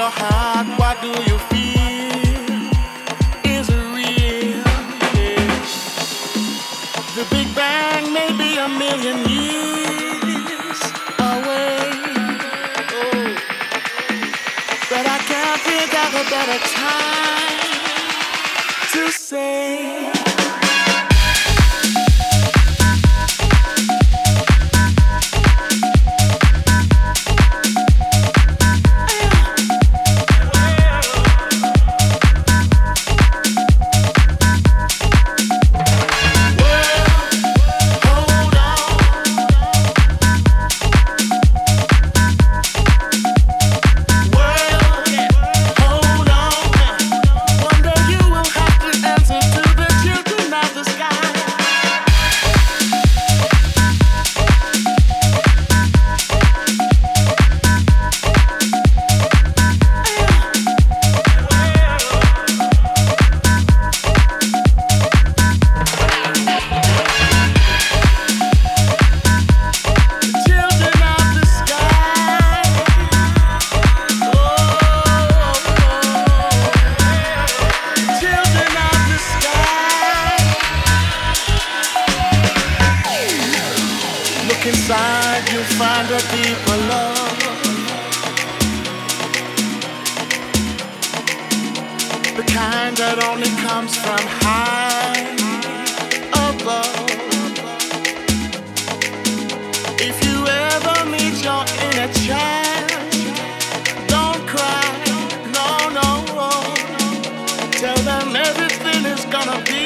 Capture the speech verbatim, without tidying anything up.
your heart, what do you feel? Is it real? Yeah. The Big Bang may be a million years away, oh, but I can't think of a better time to say. Inside you find a deeper love, the kind that only comes from high above. If you ever meet your inner child, don't cry, no, no, tell them everything is gonna be